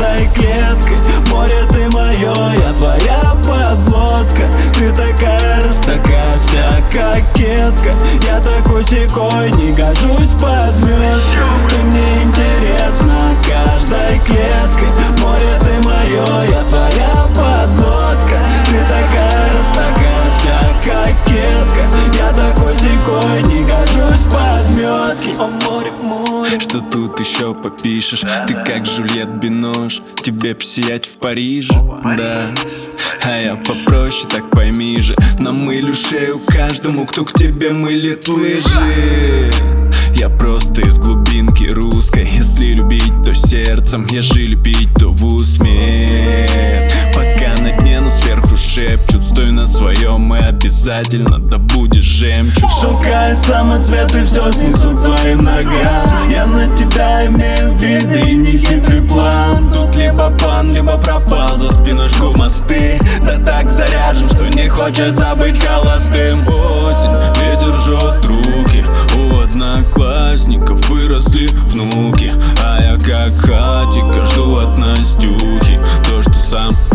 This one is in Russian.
каждой клеткой. Море, ты мое, я твоя подлодка. Ты такая раз, такая вся кокетка. Я такой-сякой, не гожусь в подметке. Ты мне интересна каждой клеткой. Море, ты мое, я твоя подлодка. Ты такая раз, такая вся кокетка. Я такой-сякой, не гожусь в подметке. О, море, море. Что тут еще попишешь? Ты как Жюльет Бинош, тебе б сиять в Париже, да. А я попроще, так пойми же. Намылю шею каждому, кто к тебе мылит лыжи. Я просто из глубинки русской. Если любить, то сердцем, ежели пить, то в усме. Пока на дне, но сверху шепчут: стой на своем и обязательно добудешь жемчуг. Шелка и самоцветы все снесу к твоим ногам. Я на тебя имею виды и нехитрый план. Тут либо пан, либо пропал, за спиной жгу мосты. Да так заряжен, что не хочется быть холостым. Осень, ветер жжет руки, у одноклассников выросли внуки. А я как хатика жду от Настюхи то, что сам